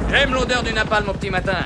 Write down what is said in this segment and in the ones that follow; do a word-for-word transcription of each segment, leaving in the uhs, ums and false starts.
J'aime l'odeur du napalm au petit matin.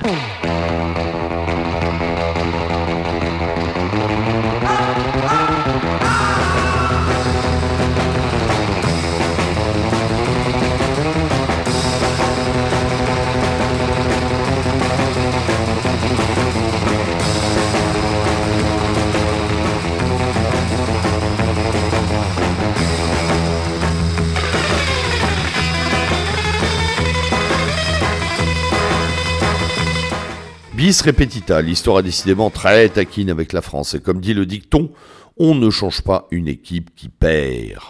Bis repetita, l'histoire est décidément très taquine avec la France. Et comme dit le dicton, on ne change pas une équipe qui perd.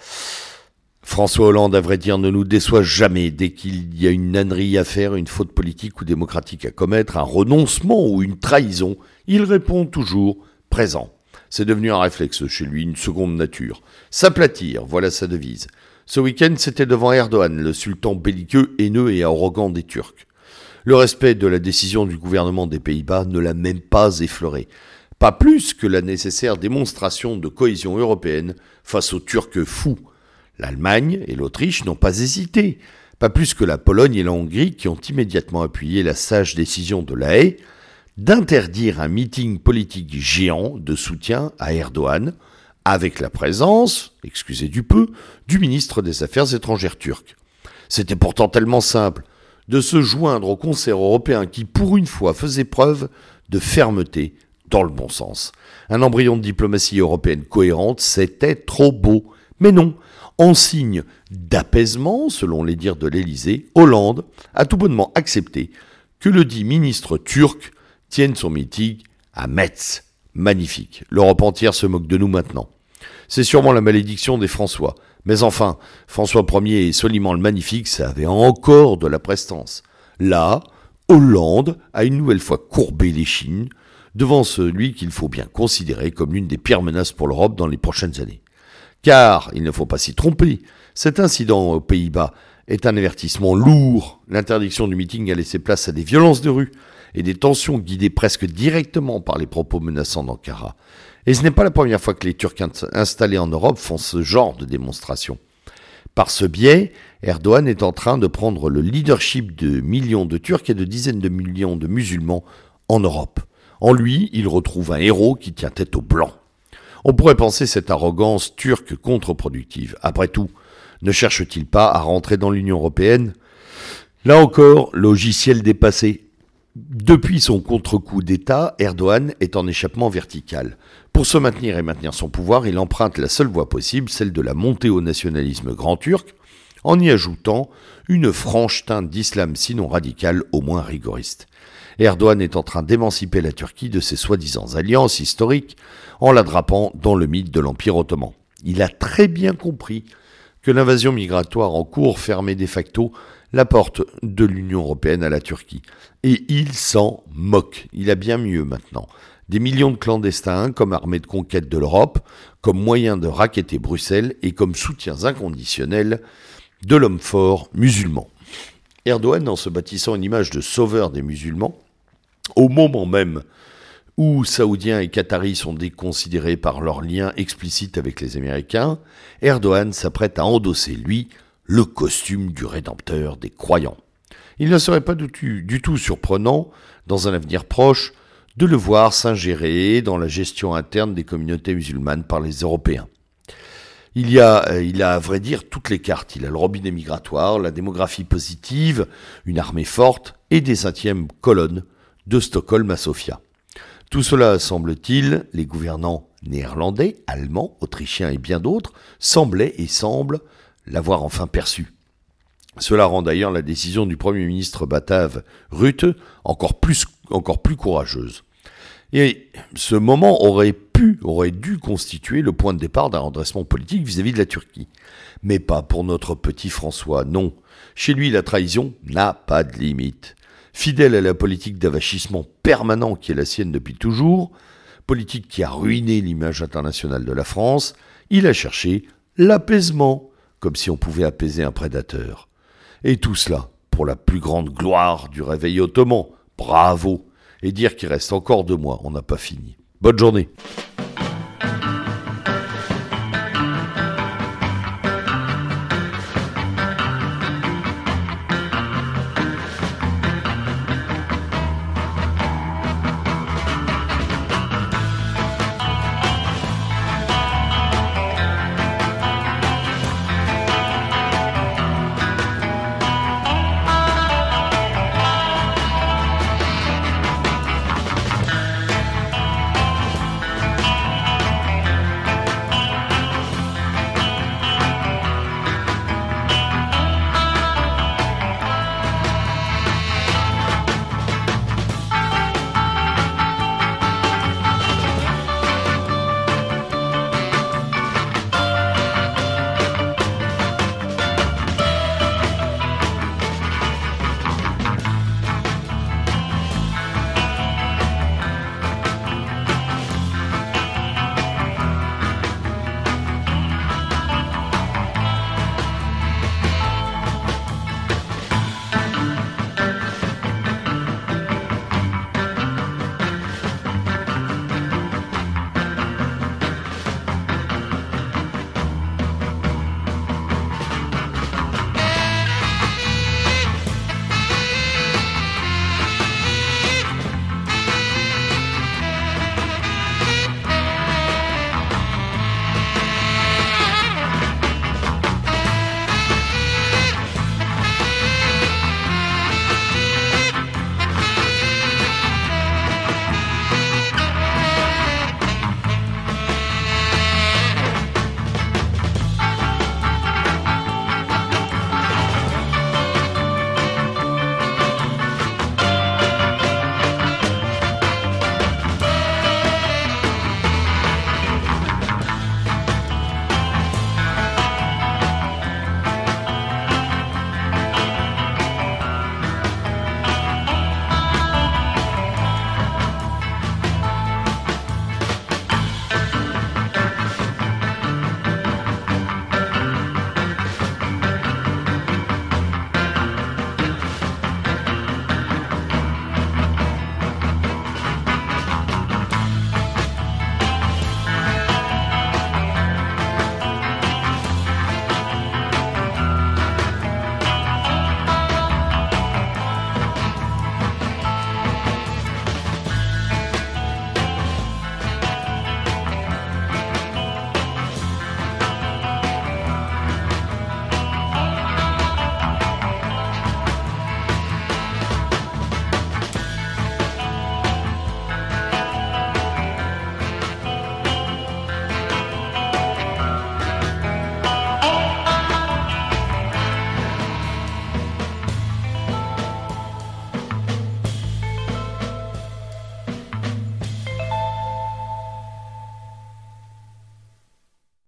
François Hollande, à vrai dire, ne nous déçoit jamais. Dès qu'il y a une ânerie à faire, une faute politique ou démocratique à commettre, un renoncement ou une trahison, il répond toujours présent. C'est devenu un réflexe chez lui, une seconde nature. S'aplatir, voilà sa devise. Ce week-end, c'était devant Erdogan, le sultan belliqueux, haineux et arrogant des Turcs. Le respect de la décision du gouvernement des Pays-Bas ne l'a même pas effleuré. Pas plus que la nécessaire démonstration de cohésion européenne face aux Turcs fous. L'Allemagne et l'Autriche n'ont pas hésité. Pas plus que la Pologne et la Hongrie qui ont immédiatement appuyé la sage décision de La Haye d'interdire un meeting politique géant de soutien à Erdogan avec la présence, excusez du peu, du ministre des Affaires étrangères turc. C'était pourtant tellement simple de se joindre au concert européen qui, pour une fois, faisait preuve de fermeté dans le bon sens. Un embryon de diplomatie européenne cohérente, c'était trop beau. Mais non, en signe d'apaisement, selon les dires de l'Élysée, Hollande a tout bonnement accepté que le dit ministre turc tienne son meeting à Metz. Magnifique. L'Europe entière se moque de nous maintenant. C'est sûrement la malédiction des François. Mais enfin, François Ier et Soliman le Magnifique, ça avait encore de la prestance. Là, Hollande a une nouvelle fois courbé l'échine devant celui qu'il faut bien considérer comme l'une des pires menaces pour l'Europe dans les prochaines années. Car, il ne faut pas s'y tromper, cet incident aux Pays-Bas est un avertissement lourd. L'interdiction du meeting a laissé place à des violences de rue et des tensions guidées presque directement par les propos menaçants d'Ankara. Et ce n'est pas la première fois que les Turcs installés en Europe font ce genre de démonstration. Par ce biais, Erdogan est en train de prendre le leadership de millions de Turcs et de dizaines de millions de musulmans en Europe. En lui, il retrouve un héros qui tient tête aux Blancs. On pourrait penser cette arrogance turque contre-productive. Après tout, ne cherche-t-il pas à rentrer dans l'Union européenne ? Là encore, logiciel dépassé. Depuis son contre-coup d'État, Erdogan est en échappement vertical. Pour se maintenir et maintenir son pouvoir, il emprunte la seule voie possible, celle de la montée au nationalisme grand turc, en y ajoutant une franche teinte d'islam sinon radical, au moins rigoriste. Erdogan est en train d'émanciper la Turquie de ses soi-disant alliances historiques en la drapant dans le mythe de l'Empire ottoman. Il a très bien compris que l'invasion migratoire en cours fermait de facto la porte de l'Union européenne à la Turquie. Et il s'en moque. Il a bien mieux maintenant. Des millions de clandestins comme armée de conquête de l'Europe, comme moyen de racketter Bruxelles et comme soutiens inconditionnels de l'homme fort musulman. Erdogan, en se bâtissant une image de sauveur des musulmans, au moment même où Saoudiens et Qataris sont déconsidérés par leurs liens explicites avec les Américains, Erdogan s'apprête à endosser, lui, le costume du rédempteur des croyants. Il ne serait pas du tout, du tout surprenant, dans un avenir proche, de le voir s'ingérer dans la gestion interne des communautés musulmanes par les Européens. Il y a, il a à vrai dire toutes les cartes. Il a le robinet migratoire, la démographie positive, une armée forte et des cinquièmes colonnes de Stockholm à Sofia. Tout cela, semble-t-il, les gouvernants néerlandais, allemands, autrichiens et bien d'autres, semblaient et semblent l'avoir enfin perçu. Cela rend d'ailleurs la décision du Premier ministre batave Rutte encore plus, encore plus courageuse. Et ce moment aurait pu, aurait dû constituer le point de départ d'un redressement politique vis-à-vis de la Turquie. Mais pas pour notre petit François, non. Chez lui, la trahison n'a pas de limite. Fidèle à la politique d'avachissement permanent qui est la sienne depuis toujours, politique qui a ruiné l'image internationale de la France, il a cherché l'apaisement, comme si on pouvait apaiser un prédateur. Et tout cela pour la plus grande gloire du réveil ottoman. Bravo! Et dire qu'il reste encore deux mois, on n'a pas fini. Bonne journée!